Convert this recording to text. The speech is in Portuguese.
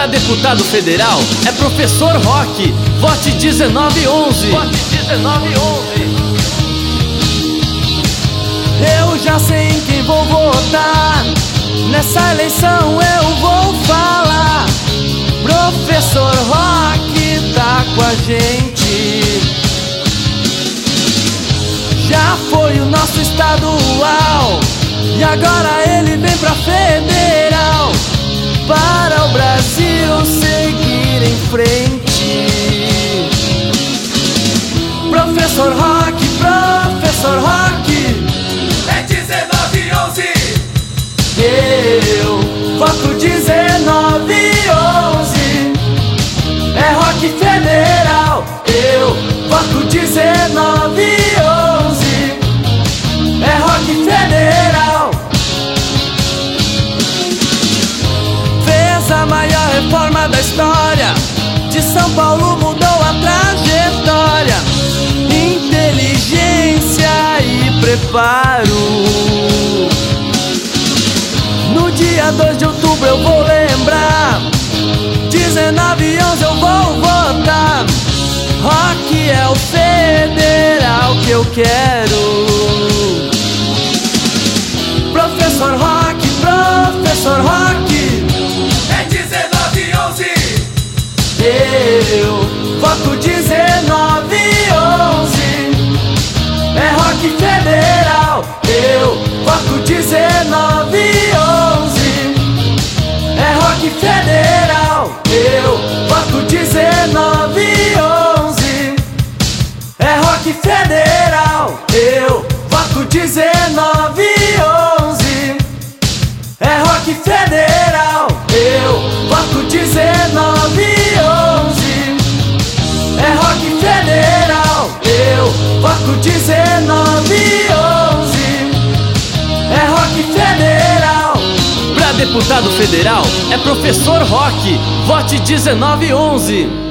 Pra deputado federal é professor Roque. Vote 1911. Vote 1911. Eu já sei em quem vou votar. Nessa eleição eu vou falar. Professor Roque tá com a gente. Já foi o nosso estadual e agora ele vem pra federal, para o Brasil seguir em frente. Professor Roque, professor Roque, é 1911. eu voto 1911. É Roque federal, eu voto 1911. É Roque federal. Fez a maior reforma da história. De São Paulo mudou a trajetória. Inteligência e preparo. No dia 2 de outubro eu vou lembrar. 1911 eu vou votar. Roque é o federal que eu quero. Professor Roque, professor Roque, é 1911. eu voto 1911. É Roque federal, eu voto 1911. É Roque federal, eu voto 1911. É Roque federal, eu voto 1911. É Roque federal, eu voto 1911. É Roque federal, eu voto 1911. É Roque federal. Pra deputado federal é professor Roque. Vote 1911.